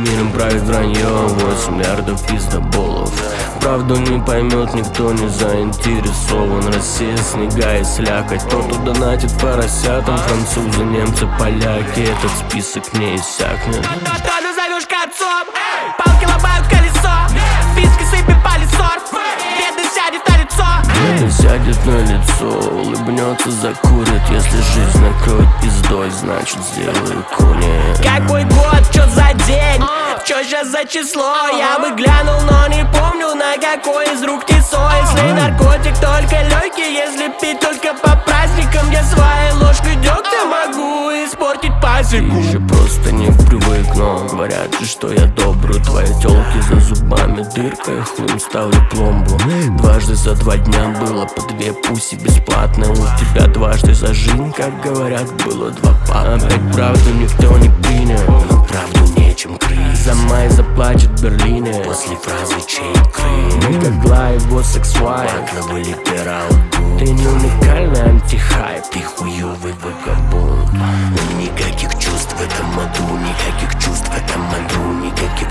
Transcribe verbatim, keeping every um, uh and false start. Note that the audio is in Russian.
миром правит вранье, восемь миллиардов пиздоболов. Правду не поймет, никто не заинтересован. Россия, снега и слякоть. Кто-то донатит поросятам, французы, немцы, поляки. Этот список не иссякнет. Кто назовешь концом? Палки ломают колесо, виски сыпет палисор, бедный сядет на лицо. Бедный сядет на лицо, улыбнется, закурит. Если жизнь накроет пиздой, значит сделаю куни. Какой год, чё за день? Чё сейчас за число? Я бы глянул, но не помню, на какой из рук тесо. Если наркотик только легкий, если пить только по праздникам, я своей ложкой дегтя могу испортить пасеку. Еще просто не привык, но говорят же, что я добрый. Твои тёлки за зубами дырка, я хуем ставлю пломбу. Дважды за два дня было по две пуси бесплатно. У тебя дважды за жизнь, как говорят, было два папы. Опять правду никто не принял, но правду нечем крыть. За май заплачет в Берлине после фразы чейн клин. Никогла его сексуаль, Макловый либерал. ты не уникальный антихайп, ты хуёвый вагабунд. Никаких чувств в этом аду, никаких чувств в этом аду, никаких